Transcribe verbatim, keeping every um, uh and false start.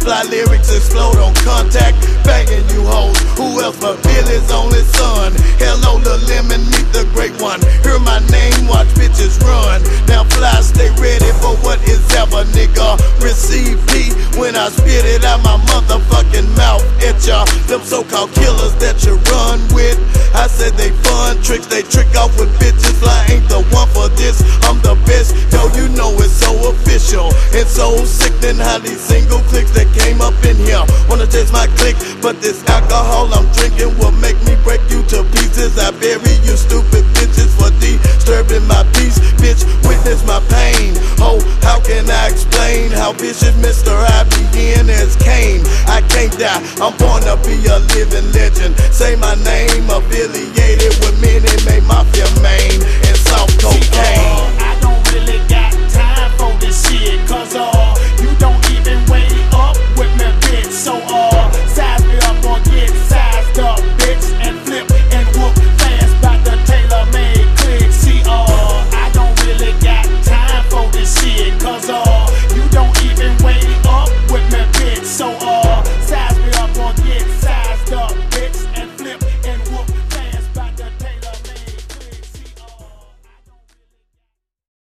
Fly lyrics explode on contact, banging you hoes. Who else but Billy's only son? Hello, the lemon, meet the great one. Hear my name, watch bitches run. Now fly, stay ready for what is ever, nigga. Receive P when I spit it out my motherfucking mouth at ya. Them so-called killers that you run with, I said they fun tricks, they trick off with bitches. Fly ain't the one for this, I'm the best. Yo, you know it's so official and so sickening how these single clicks that came up in here wanna taste my click, but this alcohol I'm drinking will make me break you to pieces. I bury you stupid bitches for disturbing my peace. Bitch, witness my pain. Oh, how can I explain how vicious Mister I B N is Kane? I can't die, I'm born to be a living legend. Say my name, affiliated with Minute Maid Mafia Main and soft cocaine. I don't really got